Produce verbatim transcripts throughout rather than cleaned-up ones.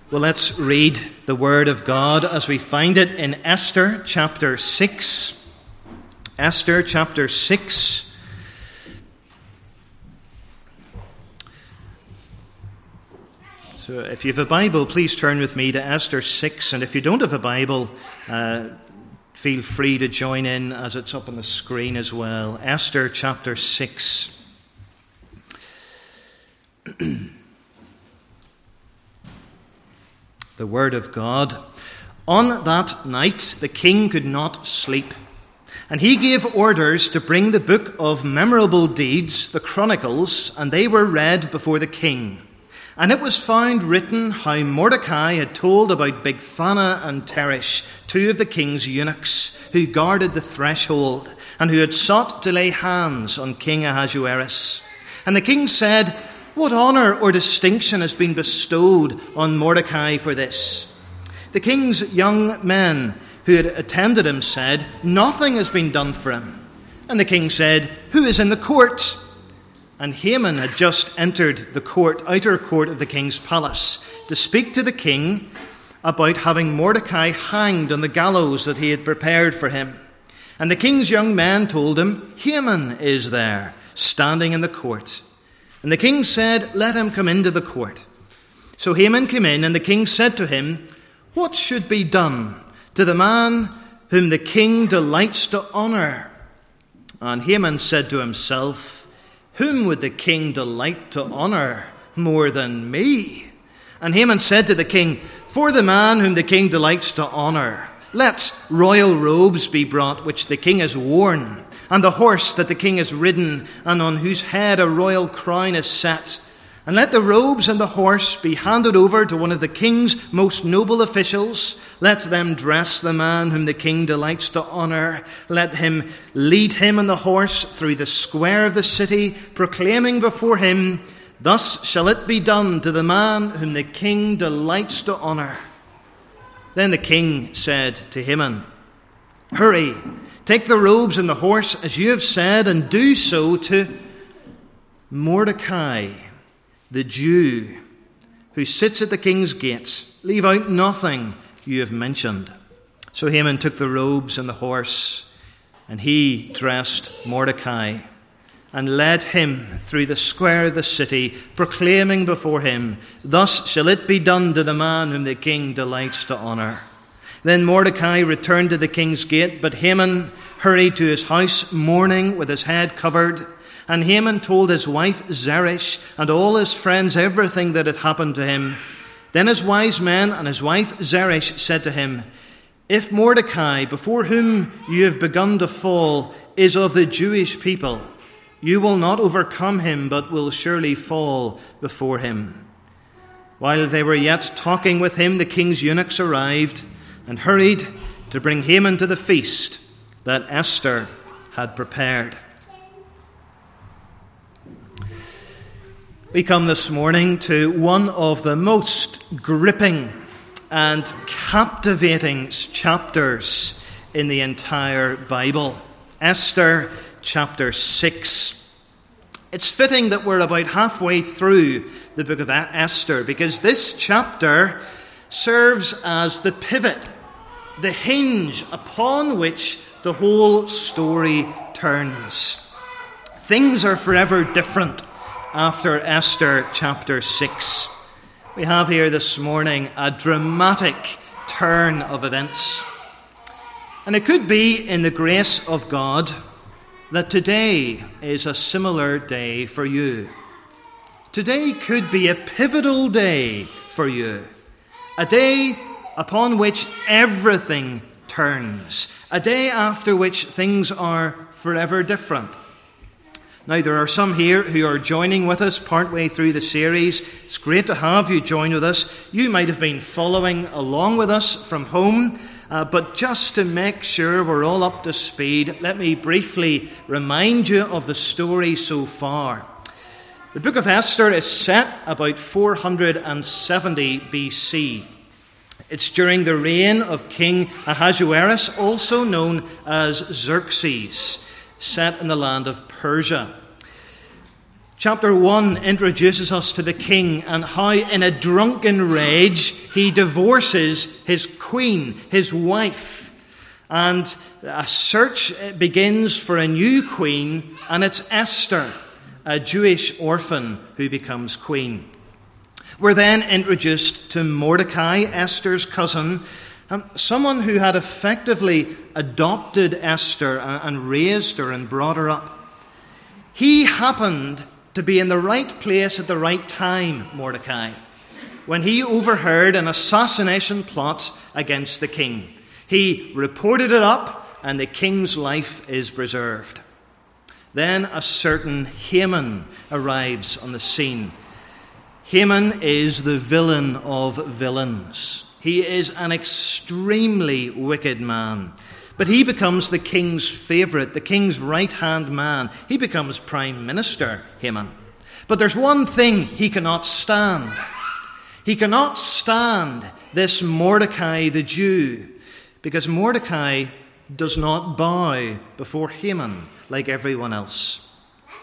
Well, let's read the Word of God as we find it in Esther chapter six. Esther chapter six. So if you have a Bible, please turn with me to Esther six. And if you don't have a Bible, uh, feel free to join in as it's up on the screen as well. Esther chapter six. The Word of God. On that night the king could not sleep, and he gave orders to bring the book of memorable deeds, the Chronicles, and they were read before the king. And it was found written how Mordecai had told about Bigthana and Teresh, two of the king's eunuchs, who guarded the threshold, and who had sought to lay hands on King Ahasuerus. And the king said, "What honour or distinction has been bestowed on Mordecai for this?" The king's young men who had attended him said, "Nothing has been done for him." And the king said, "Who is in the court?" And Haman had just entered the court, outer court of the king's palace, to speak to the king about having Mordecai hanged on the gallows that he had prepared for him. And the king's young men told him, "Haman is there, standing in the court." And the king said, "Let him come into the court." So Haman came in, and the king said to him, "What should be done to the man whom the king delights to honour?" And Haman said to himself, "Whom would the king delight to honour more than me?" And Haman said to the king, "For the man whom the king delights to honour, let royal robes be brought which the king has worn, and the horse that the king has ridden, and on whose head a royal crown is set. And let the robes and the horse be handed over to one of the king's most noble officials. Let them dress the man whom the king delights to honour. Let him lead him and the horse through the square of the city, proclaiming before him, 'Thus shall it be done to the man whom the king delights to honour.'" Then the king said to Haman, "Hurry, take the robes and the horse as you have said, and do so to Mordecai, the Jew, who sits at the king's gates. Leave out nothing you have mentioned." So Haman took the robes and the horse, and he dressed Mordecai, and led him through the square of the city, proclaiming before him, "Thus shall it be done to the man whom the king delights to honour." Then Mordecai returned to the king's gate, but Haman hurried to his house, mourning with his head covered. And Haman told his wife Zeresh and all his friends everything that had happened to him. Then his wise men and his wife Zeresh said to him, "If Mordecai, before whom you have begun to fall, is of the Jewish people, you will not overcome him, but will surely fall before him." While they were yet talking with him, the king's eunuchs arrived and hurried to bring Haman to the feast that Esther had prepared. We come this morning to one of the most gripping and captivating chapters in the entire Bible, Esther chapter six. It's fitting that we're about halfway through the book of Esther, because this chapter serves as the pivot, the hinge upon which the whole story turns. Things are forever different after Esther chapter six. We have here this morning a dramatic turn of events. And it could be in the grace of God that today is a similar day for you. Today could be a pivotal day for you. A day upon which everything turns. A day after which things are forever different. Now, there are some here who are joining with us partway through the series. It's great to have you join with us. You might have been following along with us from home, uh, but just to make sure we're all up to speed, let me briefly remind you of the story so far. The book of Esther is set about four hundred seventy B C. It's during the reign of King Ahasuerus, also known as Xerxes, set in the land of Persia. Chapter one introduces us to the king and how in a drunken rage he divorces his queen, his wife. And a search begins for a new queen, and it's Esther, a Jewish orphan who becomes queen. We're then introduced to Mordecai, Esther's cousin, someone who had effectively adopted Esther and raised her and brought her up. He happened to be in the right place at the right time, Mordecai, when he overheard an assassination plot against the king. He reported it up, and the king's life is preserved. Then a certain Haman arrives on the scene. Haman is the villain of villains. He is an extremely wicked man. But he becomes the king's favourite, the king's right-hand man. He becomes prime minister, Haman. But there's one thing he cannot stand. He cannot stand this Mordecai the Jew, because Mordecai does not bow before Haman like everyone else.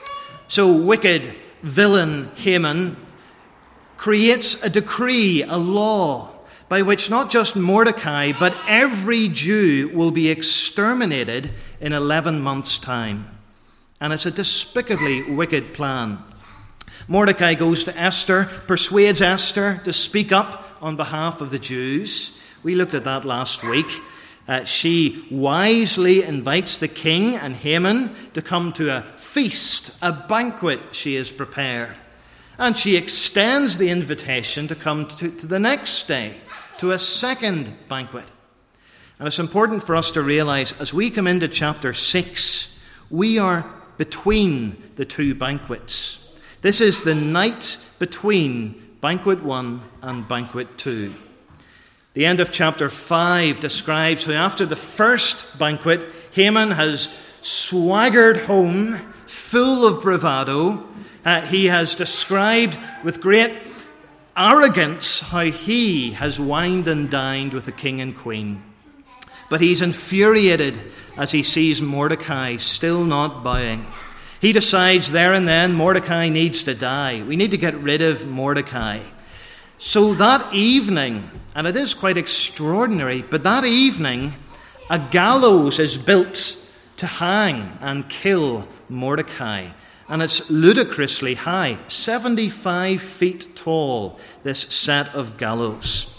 So wicked villain Haman creates a decree, a law, by which not just Mordecai, but every Jew will be exterminated in eleven months' time. And it's a despicably wicked plan. Mordecai goes to Esther, persuades Esther to speak up on behalf of the Jews. We looked at that last week. Uh, she wisely invites the king and Haman to come to a feast, a banquet she has prepared. And she extends the invitation to come to, to the next day, to a second banquet. And it's important for us to realize as we come into chapter six, we are between the two banquets. This is the night between banquet one and banquet two. The end of chapter five describes how after the first banquet, Haman has swaggered home full of bravado. Uh, he has described with great arrogance how he has wined and dined with the king and queen. But he's infuriated as he sees Mordecai still not bowing. He decides there and then Mordecai needs to die. We need to get rid of Mordecai. So that evening, and it is quite extraordinary, but that evening a gallows is built to hang and kill Mordecai. And it's ludicrously high, seventy-five feet tall, this set of gallows.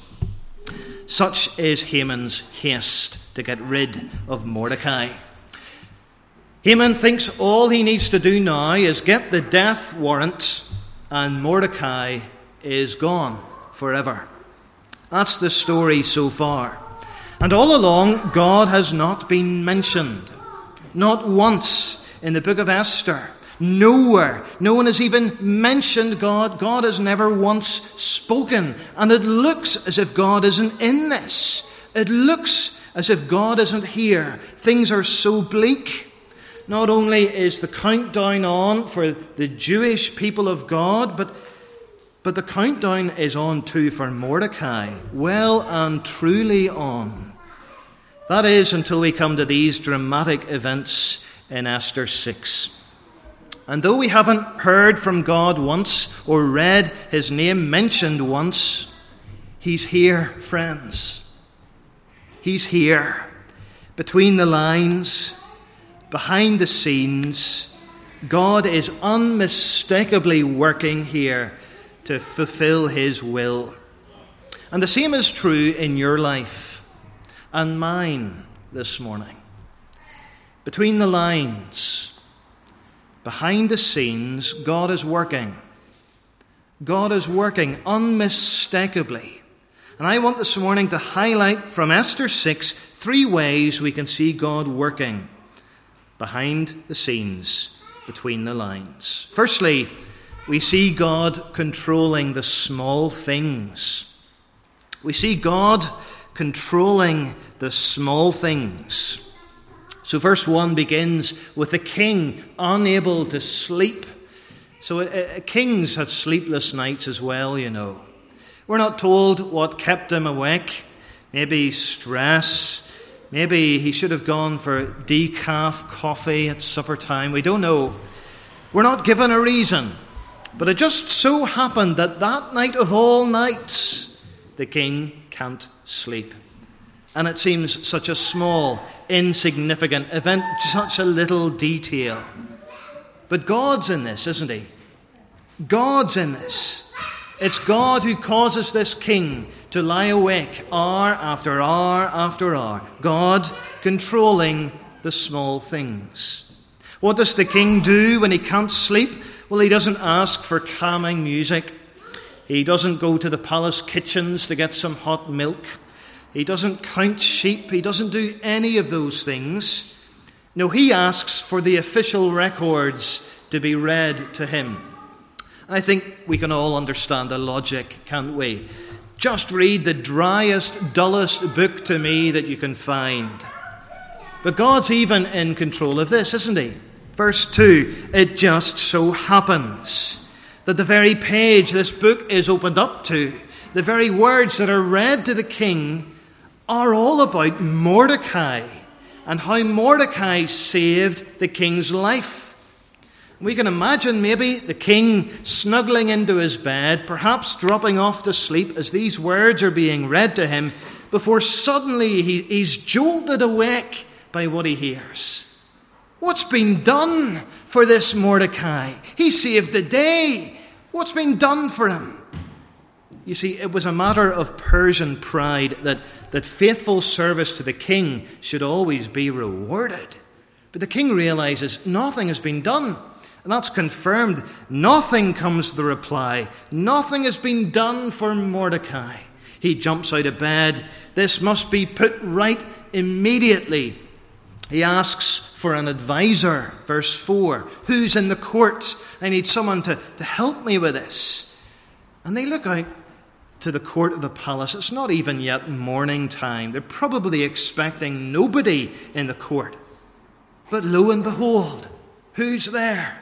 Such is Haman's haste to get rid of Mordecai. Haman thinks all he needs to do now is get the death warrant, and Mordecai is gone forever. That's the story so far. And all along, God has not been mentioned. Not once in the book of Esther. Nowhere. No one has even mentioned God. God has never once spoken. And it looks as if God isn't in this. It looks as if God isn't here. Things are so bleak. Not only is the countdown on for the Jewish people of God, but, but the countdown is on too for Mordecai. Well and truly on. That is until we come to these dramatic events in Esther six. And though we haven't heard from God once or read his name mentioned once, he's here, friends. He's here. Between the lines, behind the scenes, God is unmistakably working here to fulfill his will. And the same is true in your life and mine this morning. Between the lines, behind the scenes, God is working. God is working unmistakably. And I want this morning to highlight from Esther six three ways we can see God working behind the scenes, between the lines. Firstly, we see God controlling the small things. We see God controlling the small things. So verse one begins with the king unable to sleep. So uh, kings have sleepless nights as well, you know. We're not told what kept him awake. Maybe stress. Maybe he should have gone for decaf coffee at supper time. We don't know. We're not given a reason. But it just so happened that that night of all nights, the king can't sleep. And it seems such a small, insignificant event, such a little detail. But God's in this, isn't he? God's in this. It's God who causes this king to lie awake hour after hour after hour. God controlling the small things. What does the king do when he can't sleep? Well, he doesn't ask for calming music. He doesn't go to the palace kitchens to get some hot milk. He doesn't count sheep. He doesn't do any of those things. No, he asks for the official records to be read to him. I think we can all understand the logic, can't we? Just read the driest, dullest book to me that you can find. But God's even in control of this, isn't he? Verse two, it just so happens that the very page this book is opened up to, the very words that are read to the king, are all about Mordecai and how Mordecai saved the king's life. We can imagine maybe the king snuggling into his bed, perhaps dropping off to sleep as these words are being read to him, before suddenly he, he's jolted awake by what he hears. What's been done for this Mordecai? He saved the day. What's been done for him? You see, it was a matter of Persian pride that, that faithful service to the king should always be rewarded. But the king realizes nothing has been done. And that's confirmed. Nothing comes to the reply. Nothing has been done for Mordecai. He jumps out of bed. This must be put right immediately. He asks for an advisor. Verse four. Who's in the court? I need someone to, to help me with this. And they look out to the court of the palace. It's not even yet morning time. They're probably expecting nobody in the court. But lo and behold, who's there?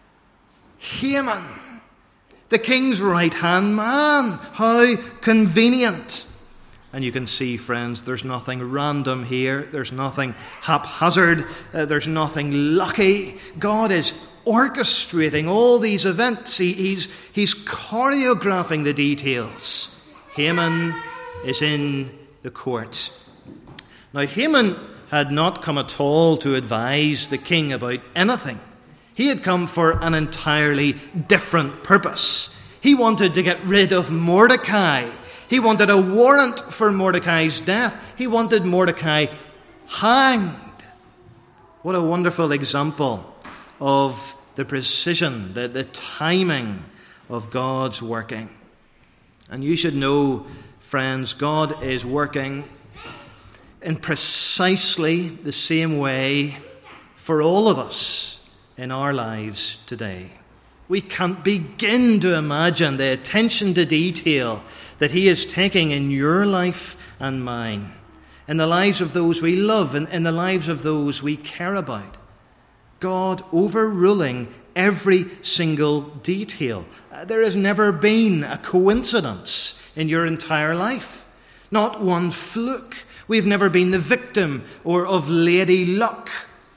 Haman, the king's right-hand man. How convenient. And you can see, friends, there's nothing random here. There's nothing haphazard. Uh, there's nothing lucky. God is orchestrating all these events. He, he's, he's choreographing the details. Haman is in the court. Now, Haman had not come at all to advise the king about anything. He had come for an entirely different purpose. He wanted to get rid of Mordecai. He wanted a warrant for Mordecai's death. He wanted Mordecai hanged. What a wonderful example of the precision, the, the timing of God's working. And you should know, friends, God is working in precisely the same way for all of us in our lives today. We can't begin to imagine the attention to detail that he is taking in your life and mine, in the lives of those we love, and in the lives of those we care about. God overruling every single detail. There has never been a coincidence in your entire life. Not one fluke. We've never been the victim or of lady luck.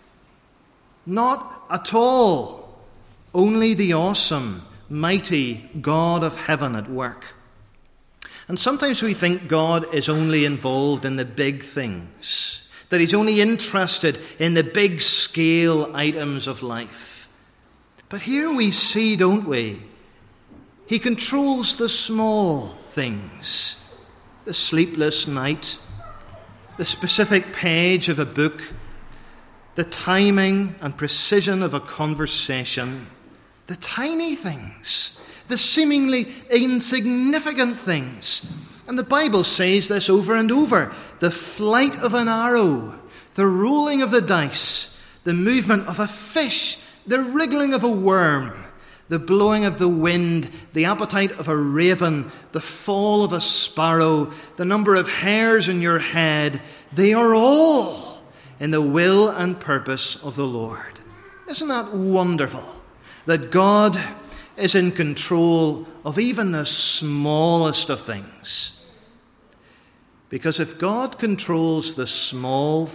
Not at all. Only the awesome, mighty God of heaven at work. And sometimes we think God is only involved in the big things, that he's only interested in the big scale items of life. But here we see, don't we, he controls the small things, the sleepless night, the specific page of a book, the timing and precision of a conversation, the tiny things, the seemingly insignificant things. And the Bible says this over and over. The flight of an arrow, the rolling of the dice, the movement of a fish, the wriggling of a worm, the blowing of the wind, the appetite of a raven, the fall of a sparrow, the number of hairs in your head, they are all in the will and purpose of the Lord. Isn't that wonderful? That God is in control of even the smallest of things. Because if God controls the small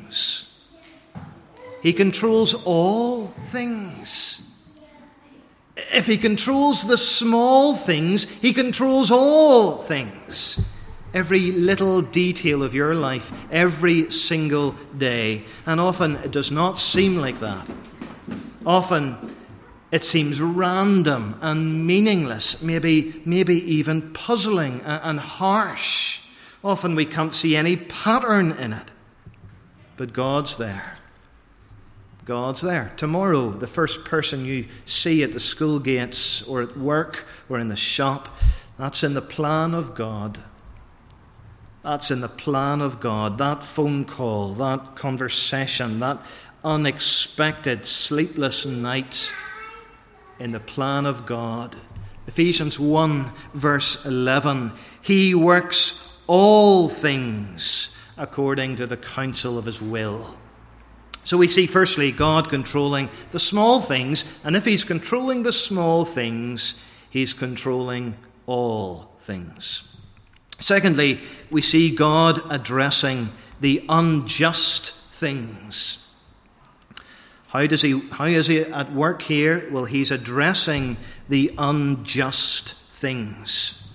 things, he controls all things. If he controls the small things, he controls all things. Every little detail of your life, every single day. And often it does not seem like that. Often it seems random and meaningless, maybe, maybe even puzzling and harsh. Often we can't see any pattern in it. But God's there. God's there. Tomorrow, the first person you see at the school gates or at work or in the shop, that's in the plan of God. That's in the plan of God. That phone call, that conversation, that unexpected sleepless night, in the plan of God. Ephesians one verse eleven. He works all things according to the counsel of his will. So we see firstly God controlling the small things, and if he's controlling the small things, he's controlling all things. Secondly, we see God addressing the unjust things. How does he, how is he at work here? Well, he's addressing the unjust things.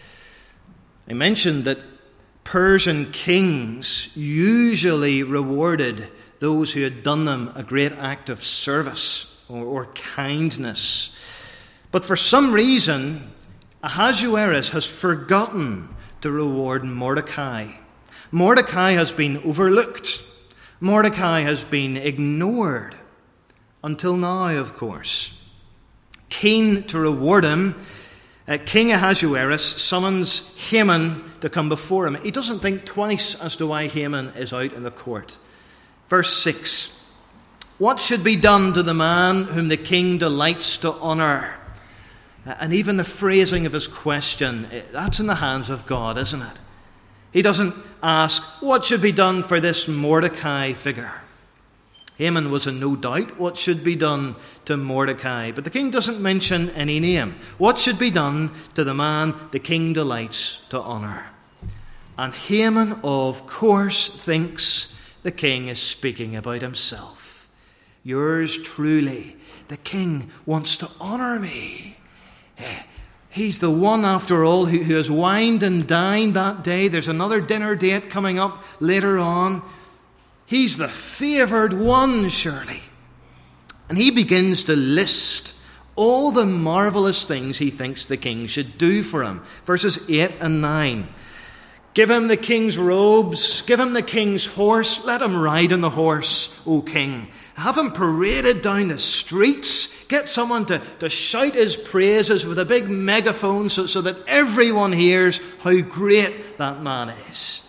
I mentioned that Persian kings usually rewarded those who had done them a great act of service or, or kindness. But for some reason, Ahasuerus has forgotten to reward Mordecai. Mordecai has been overlooked. Mordecai has been ignored. Until now, of course. Keen to reward him, uh, King Ahasuerus summons Haman to come before him. He doesn't think twice as to why Haman is out in the court. Verse six. What should be done to the man whom the king delights to honour? And even the phrasing of his question, that's in the hands of God, isn't it? He doesn't ask, what should be done for this Mordecai figure? Haman was in no doubt what should be done to Mordecai, but the king doesn't mention any name. What should be done to the man the king delights to honour? And Haman, of course, thinks the king is speaking about himself. Yours truly, the king wants to honour me. He's the one, after all, who, who has wined and dined that day. There's another dinner date coming up later on. He's the favoured one, surely. And he begins to list all the marvellous things he thinks the king should do for him. Verses eight and nine. Give him the king's robes. Give him the king's horse. Let him ride on the horse, O king. Have him paraded down the streets. Get someone to, to shout his praises with a big megaphone so, so that everyone hears how great that man is.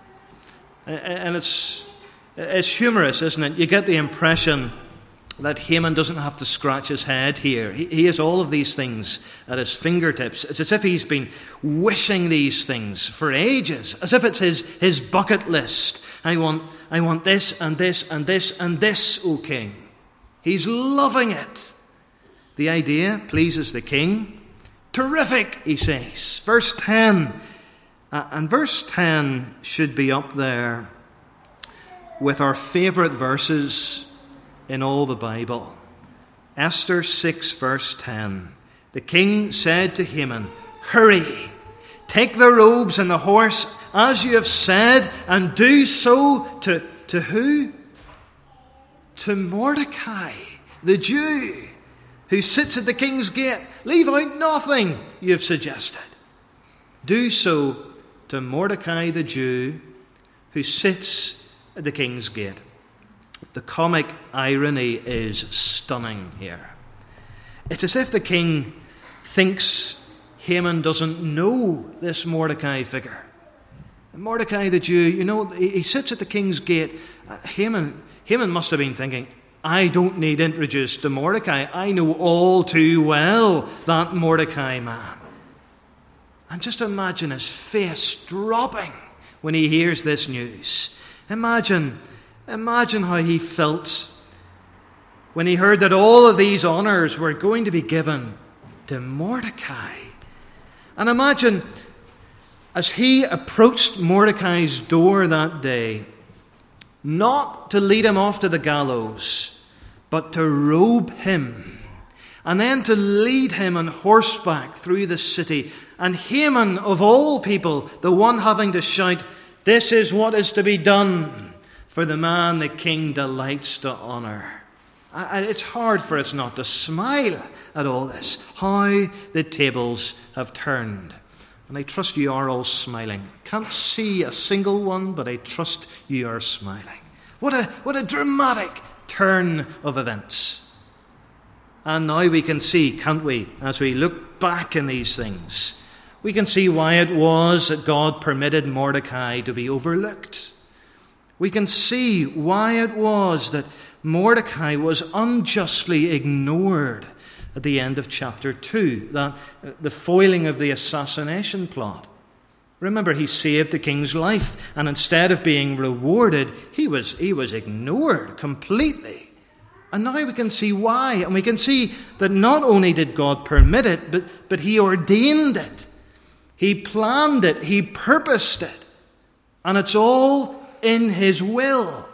And it's, it's humorous, isn't it? You get the impression that Haman doesn't have to scratch his head here. He, he has all of these things at his fingertips. It's as if he's been wishing these things for ages, as if it's his, his bucket list. I want, I want this and this and this and this, O king. He's loving it. The idea pleases the king. Terrific, he says. Verse ten. Uh, and verse ten should be up there with our favourite verses in all the Bible. Esther six, verse ten. The king said to Haman, hurry, take the robes and the horse, as you have said, and do so to, to who? To Mordecai, the Jew, who sits at the king's gate. Leave out nothing you've suggested. Do so to Mordecai the Jew, who sits at the king's gate. The comic irony is stunning here. It's as if the king thinks Haman doesn't know this Mordecai figure. Mordecai the Jew, you know, he sits at the king's gate. Haman, Haman must have been thinking, I don't need introduced to Mordecai. I know all too well that Mordecai man. And just imagine his face dropping when he hears this news. Imagine, imagine how he felt when he heard that all of these honours were going to be given to Mordecai. And imagine, as he approached Mordecai's door that day, not to lead him off to the gallows, but to robe him and then to lead him on horseback through the city. And Haman, of all people, the one having to shout, "This is what is to be done for the man the king delights to honour." It's hard for us not to smile at all this, how the tables have turned. And I trust you are all smiling. Can't see a single one, but I trust you are smiling. What a, what a dramatic turn of events. And now we can see, can't we, as we look back in these things, we can see why it was that God permitted Mordecai to be overlooked. We can see why it was that Mordecai was unjustly ignored at the end of chapter two, that the foiling of the assassination plot. Remember, he saved the king's life, and instead of being rewarded, he was, he was ignored completely. And now we can see why, and we can see that not only did God permit it, but, but he ordained it. He planned it, he purposed it, and it's all in his will.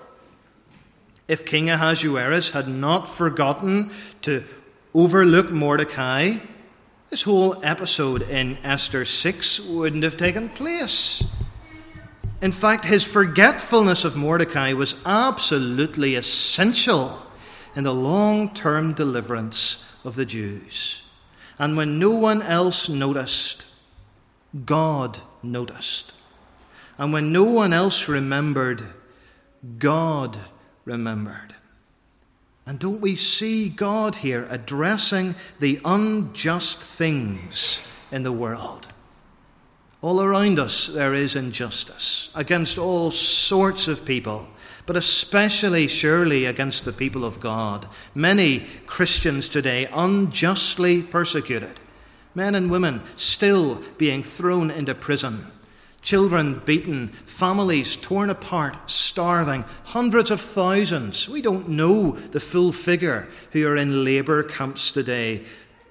If King Ahasuerus had not forgotten to overlook Mordecai, this whole episode in Esther six wouldn't have taken place. In fact, his forgetfulness of Mordecai was absolutely essential in the long-term deliverance of the Jews. And when no one else noticed, God noticed. And when no one else remembered, God remembered. And don't we see God here addressing the unjust things in the world? All around us there is injustice against all sorts of people, but especially surely against the people of God. Many Christians today unjustly persecuted. Men and women still being thrown into prison. Children beaten, families torn apart, starving, hundreds of thousands, we don't know the full figure, who are in labour camps today,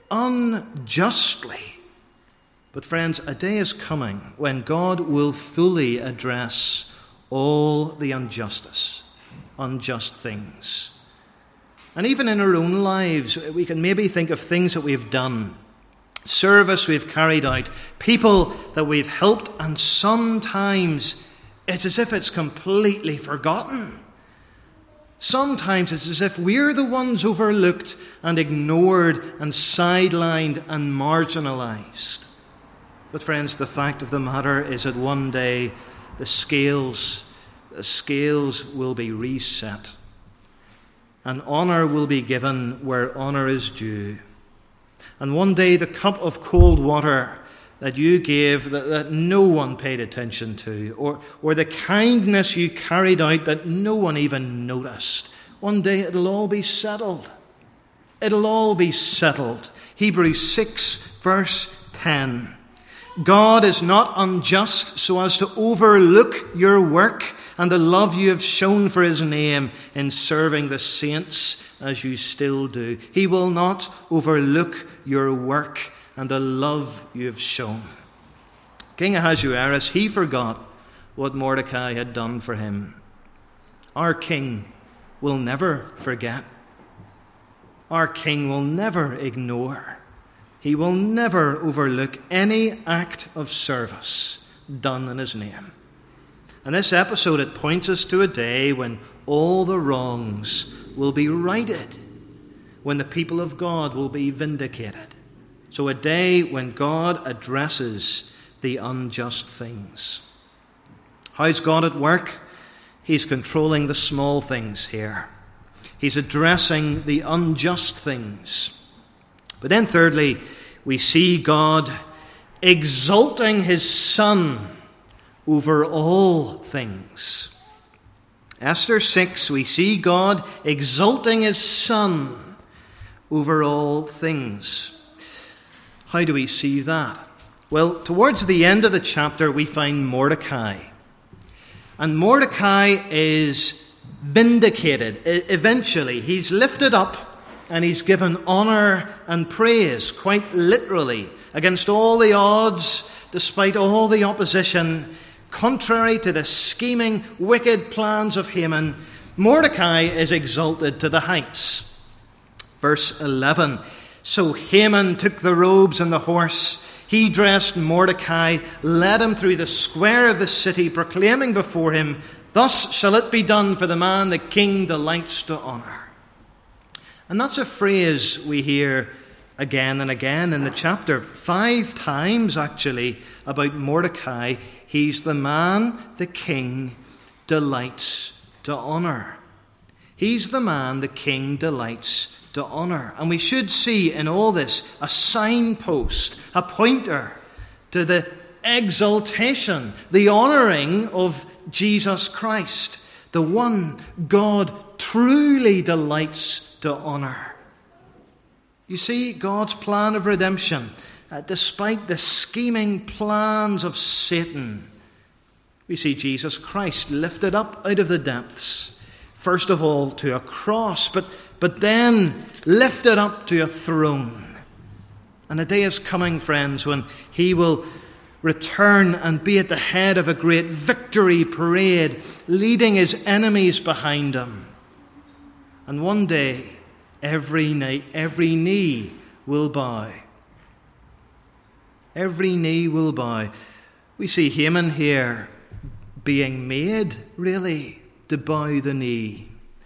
unjustly. But friends, a day is coming when God will fully address all the injustice, unjust things. And even in our own lives, we can maybe think of things that we've done, service we've carried out, people that we've helped, and sometimes it's as if it's completely forgotten. Sometimes it's as if we're the ones overlooked and ignored and sidelined and marginalized. But friends, the fact of the matter is that one day the scales, the scales will be reset, and honour will be given where honour is due. And one day the cup of cold water that you gave that, that no one paid attention to, or, or the kindness you carried out that no one even noticed, one day it'll all be settled. It'll all be settled. Hebrews six verse ten. God is not unjust so as to overlook your work and the love you have shown for his name in serving the saints as you still do. He will not overlook your work and the love you have shown. King Ahasuerus, he forgot what Mordecai had done for him. Our king will never forget. Our king will never ignore. He will never overlook any act of service done in his name. And this episode, it points us to a day when all the wrongs will be righted, when the people of God will be vindicated. So a day when God addresses the unjust things. How's God at work? He's controlling the small things here. He's addressing the unjust things. But then thirdly, we see God exalting his Son over all things. Esther six, we see God exalting his Son over all things. How do we see that? Well, towards the end of the chapter, we find Mordecai. And Mordecai is vindicated. Eventually, he's lifted up and he's given honour and praise, quite literally, against all the odds, despite all the opposition, contrary to the scheming, wicked plans of Haman. Mordecai is exalted to the heights. Verse eleven, So Haman took the robes and the horse. He dressed Mordecai, led him through the square of the city, proclaiming before him, "Thus shall it be done for the man the king delights to honor." And that's a phrase we hear again and again in the chapter. Five times, actually, about Mordecai. He's the man the king delights to honor. He's the man the king delights to honor. And we should see in all this a signpost, a pointer to the exaltation, the honoring of Jesus Christ, the one God truly delights to honor. You see, God's plan of redemption, uh, despite the scheming plans of Satan, we see Jesus Christ lifted up out of the depths, first of all to a cross, but, but then lifted up to a throne. And a day is coming, friends, when he will return and be at the head of a great victory parade, leading his enemies behind him. And one day, every knee, every knee will bow. Every knee will bow. We see Haman here being made, really, to bow the knee,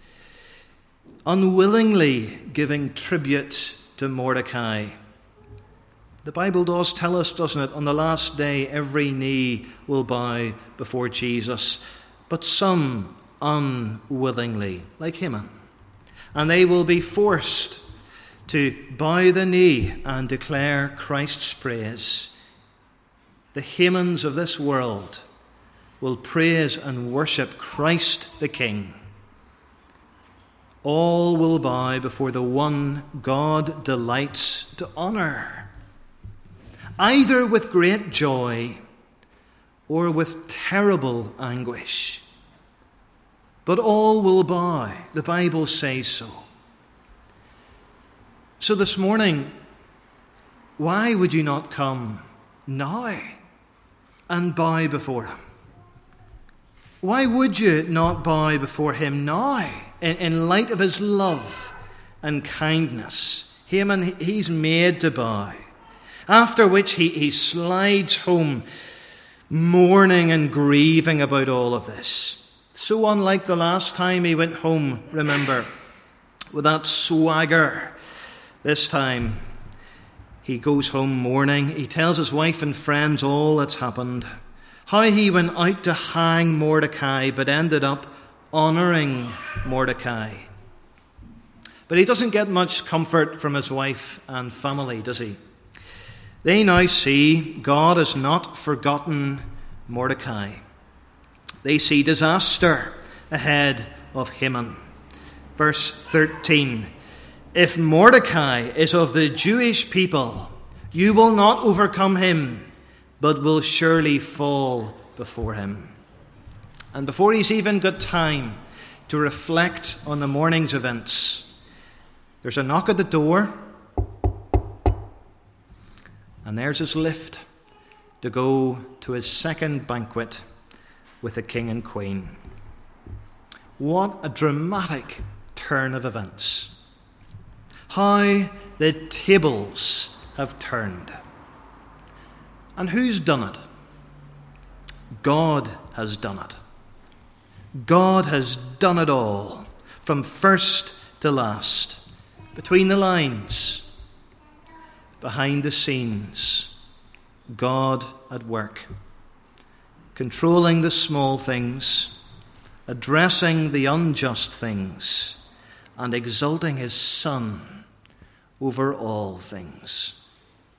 unwillingly giving tribute to Mordecai. The Bible does tell us, doesn't it, on the last day every knee will bow before Jesus, but some unwillingly, like Haman. And they will be forced to bow the knee and declare Christ's praise. The Hamans of this world will praise and worship Christ the King. All will bow before the one God delights to honor, either with great joy or with terrible anguish. But all will bow. The Bible says so. So this morning, why would you not come now and bow before him? Why would you not bow before him now in, in light of his love and kindness? Haman, he's made to bow. After which he, he slides home mourning and grieving about all of this. So unlike the last time he went home, remember, with that swagger. This time he goes home mourning. He tells his wife and friends all that's happened. How he went out to hang Mordecai, but ended up honouring Mordecai. But he doesn't get much comfort from his wife and family, does he? They now see God has not forgotten Mordecai. They see disaster ahead of Haman. Verse thirteen. If Mordecai is of the Jewish people, you will not overcome him, but will surely fall before him. And before he's even got time to reflect on the morning's events, there's a knock at the door, and there's his lift to go to his second banquet with the king and queen. What a dramatic turn of events. How the tables have turned. And who's done it? God has done it. God has done it all, from first to last, between the lines, behind the scenes. God at work, controlling the small things, addressing the unjust things, and exalting his Son over all things.